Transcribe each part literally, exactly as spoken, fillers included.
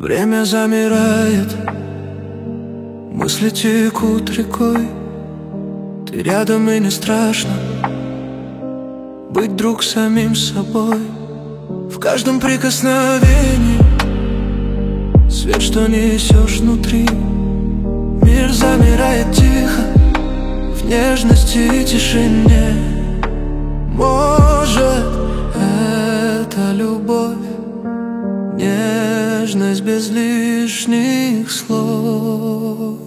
Время замирает, мысли текут рекой. Ты рядом и не страшно быть вдруг самим собой. В каждом прикосновении свет, что несешь внутри. Мир замирает тихо в нежности и тишине. Может, это любовь, нежность без лишних слов.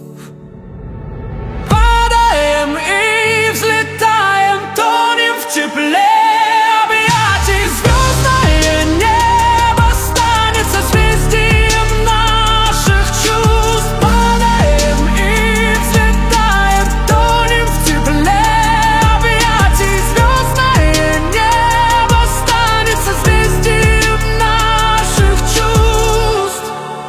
Падаем и взлетаем, тонем в тепле объятий. Звездное небо станет созвездием наших чувств. Падаем и взлетаем, тонем в тепле объятий. Звездное небо станет созвездием наших чувств.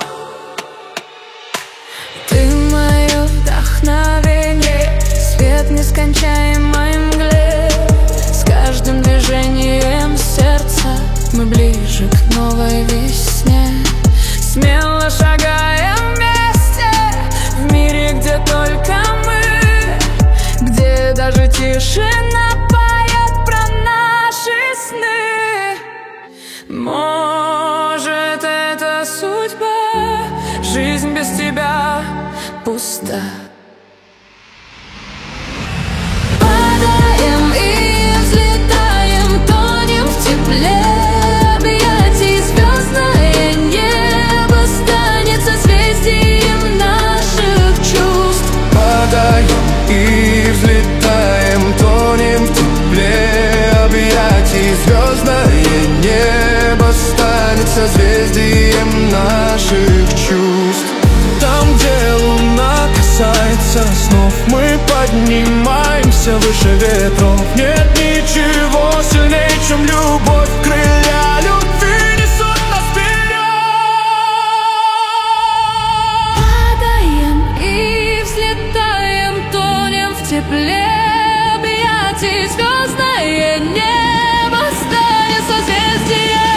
Ты мое вдохновение, свет нескончаемой мгле. С каждым движением сердца мы ближе к новой весне. Смело шагаем вместе в мире, где только мы, где даже тишина поет про наши сны. Может, это судьба, жизнь без тебя пуста. Падаем и взлетаем, тонем в тепле объятий. Звездное небо станет созвездием наших чувств. Падаем и взлетаем, тонем в тепле объятий. Звездное небо станет созвездием наших чувств. Там, где луна касается снов, мы поднимаемся выше ветров. Нет ничего сильнее, чем любовь. Крылья любви несут нас вперед. Падаем и взлетаем, тонем в тепле объятий. Звездное небо станет созвездием